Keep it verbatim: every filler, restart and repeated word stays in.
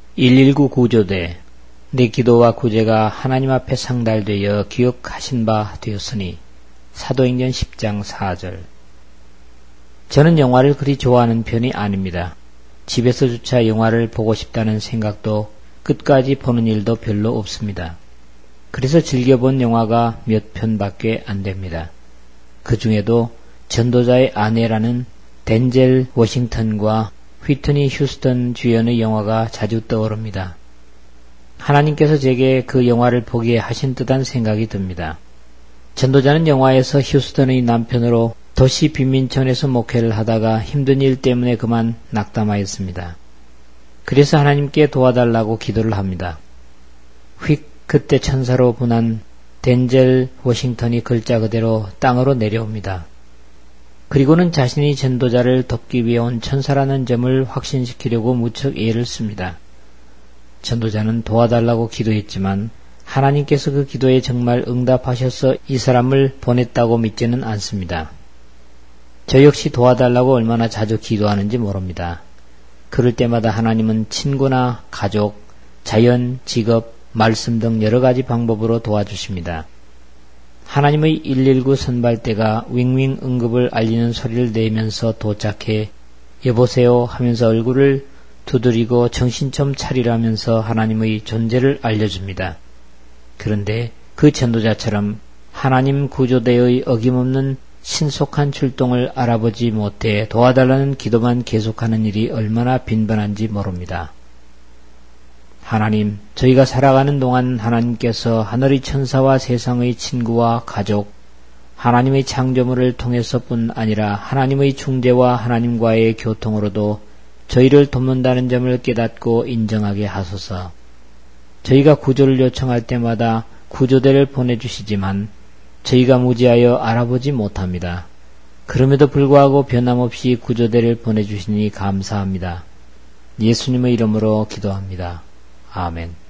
일일구 구조대. 내 기도와 구제가 하나님 앞에 상달되어 기억하신 바 되었으니. 사도행전 십 장 사 절. 저는 영화를 그리 좋아하는 편이 아닙니다. 집에서조차 영화를 보고 싶다는 생각도 끝까지 보는 일도 별로 없습니다. 그래서 즐겨본 영화가 몇 편밖에 안 됩니다. 그 중에도 전도자의 아내라는 덴젤 워싱턴과 휘트니 휴스턴 주연의 영화가 자주 떠오릅니다. 하나님께서 제게 그 영화를 보게 하신 듯한 생각이 듭니다. 전도자는 영화에서 휴스턴의 남편으로 도시 빈민촌에서 목회를 하다가 힘든 일 때문에 그만 낙담하였습니다. 그래서 하나님께 도와달라고 기도를 합니다. 휙 그때 천사로 분한 덴젤 워싱턴이 글자 그대로 땅으로 내려옵니다. 그리고는 자신이 전도자를 돕기 위해 온 천사라는 점을 확신시키려고 무척 애를 씁니다. 전도자는 도와달라고 기도했지만 하나님께서 그 기도에 정말 응답하셔서 이 사람을 보냈다고 믿지는 않습니다. 저 역시 도와달라고 얼마나 자주 기도하는지 모릅니다. 그럴 때마다 하나님은 친구나 가족, 자연, 직업, 말씀 등 여러 가지 방법으로 도와주십니다. 하나님의 일일구 선발대가 윙윙 응급을 알리는 소리를 내면서 도착해 여보세요 하면서 얼굴을 두드리고 정신 좀 차리라면서 하나님의 존재를 알려줍니다. 그런데 그 전도자처럼 하나님 구조대의 어김없는 신속한 출동을 알아보지 못해 도와달라는 기도만 계속하는 일이 얼마나 빈번한지 모릅니다. 하나님, 저희가 살아가는 동안 하나님께서 하늘의 천사와 세상의 친구와 가족, 하나님의 창조물을 통해서뿐 아니라 하나님의 중재와 하나님과의 교통으로도 저희를 돕는다는 점을 깨닫고 인정하게 하소서. 저희가 구조를 요청할 때마다 구조대를 보내주시지만 저희가 무지하여 알아보지 못합니다. 그럼에도 불구하고 변함없이 구조대를 보내주시니 감사합니다. 예수님의 이름으로 기도합니다. 아멘.